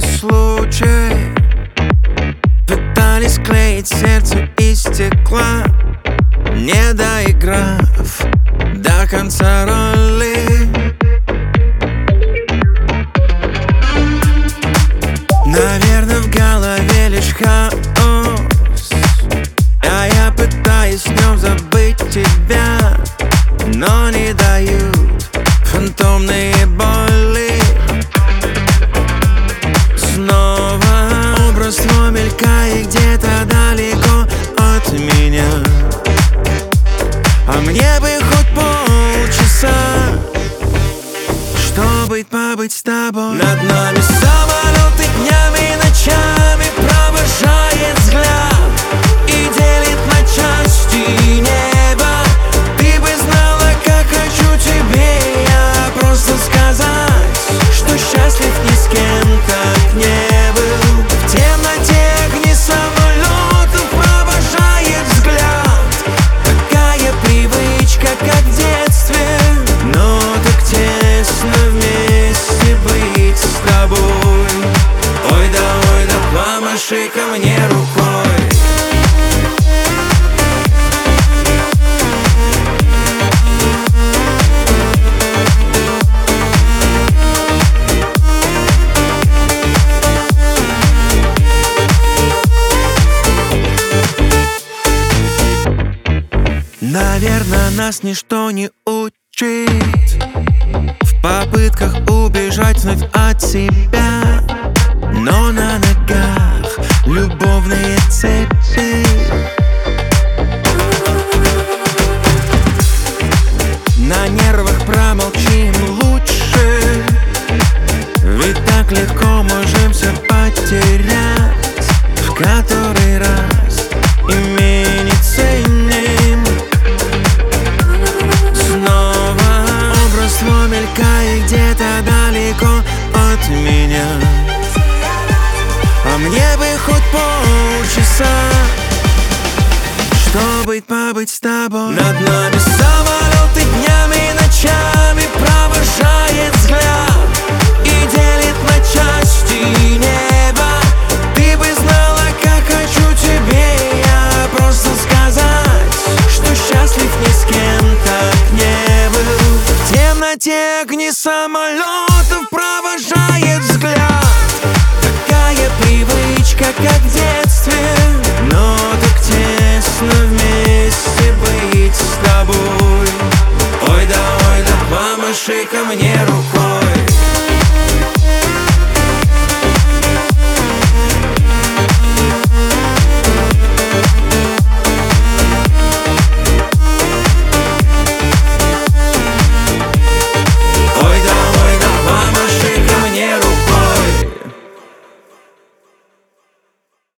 первый случай. Пытались клеить сердце из стекла, не доиграв до конца роли. Наверное, в голове лишь хаос, а я пытаюсь в нем забыть тебя, но не дают фантомные боли. Снова образ твой мелькает где-то далеко от меня, а мне бы хоть полчаса, чтобы побыть с тобой. Над нами самолеты днями и ночами провожает взгляд и делит на части небо. Ты бы знала, как хочу тебе я просто сказать, что счастлив ни с кем так не был. В темноте огни самолетов провожает взгляд. Такая привычка, как в детстве, но так тесно вместе быть с тобой. Ой да, помаши ко мне рукой. Наверное, нас ничто не учит в попытках убежать вновь от себя, но на ногах любовные цепи. На нервах промолчим лучше, ведь так легко можем все потерять. В который раз имя не ценим. Снова образ твой мелькает где-то далеко от меня, а мне бы хоть полчаса, чтобы побыть с тобой. Над нами самолеты днями и ночами провожает взгляд и делит на части небо. Ты бы знала, как хочу тебе я просто сказать, что счастлив ни с кем так не был. В темноте огни самолетов провожает взгляд. Такая привычка, как в детстве, но так тесно вместе быть с тобой. Ой да, помаши ко мне